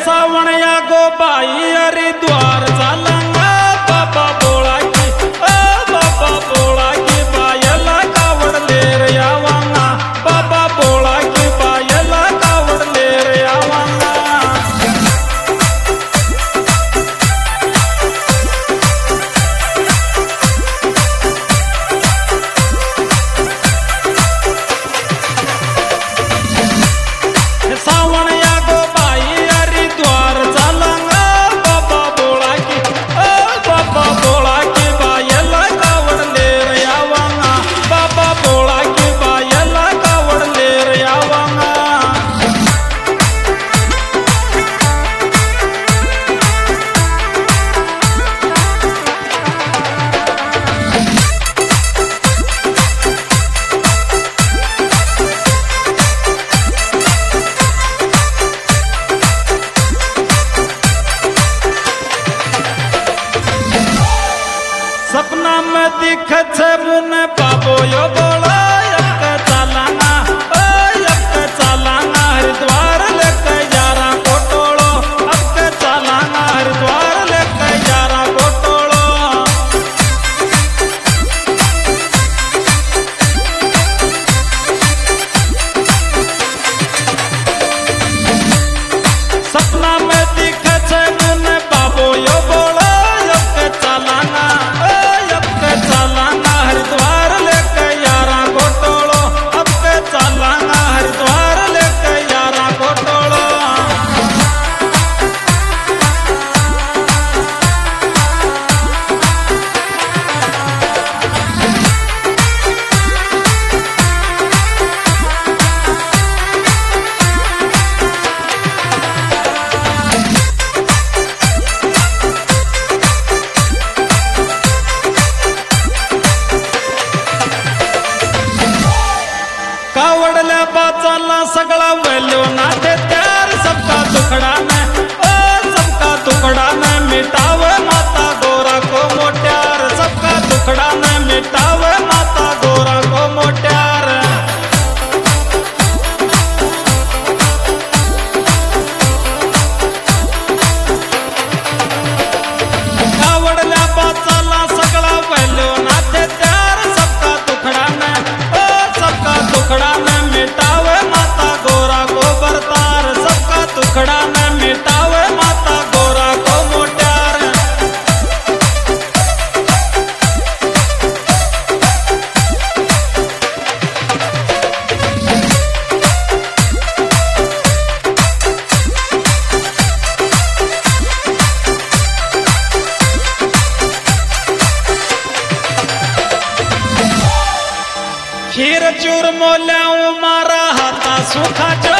सावण या go by Haridwar चालंगा बाबा बोळा की बाबा बोळा की बायला कावडलेर यावांगा बाबा बोळा की बायला कावडलेर यावांगा सावण या गो बाई हरिद्वार चालंगा बाबा बोळा की बाबा बोळा की बायला कावडलेर यावांगा बाबा बोळा की बायला कावडलेर यावांगा सपना में दिखे छे मुने बाबो यो बोला यक चालाना यक चालाना हरिद्वार लेके यारा कोटोलो अब के चालाना हरिद्वार लेके यारा कोटोलो सपना में दिखे छे मुने बाबो यो बोला यक चालाना चालाना हरिद्वार लेके यारा कोटोलो अब के चालाना हरिद्वार लेके यारा कोटोलो कावडल्या बाचाला सगळा वेलो नाते त्यार सबका दुखड़ा में मिटावे माता गोरा को मोट्यार सबका दुखड़ा में मिटावे माता गोरा को मोट्यार कावडल्या बाचाला सगळा वेलो नाते त्यार सबका दुखड़ा में मिटावे माता गोरा को बरतार सबका दुखड़ा में मिटावे माता गोरा को मोट्यार खीर चूर मोल्याऊ मारा हाता सुखाचा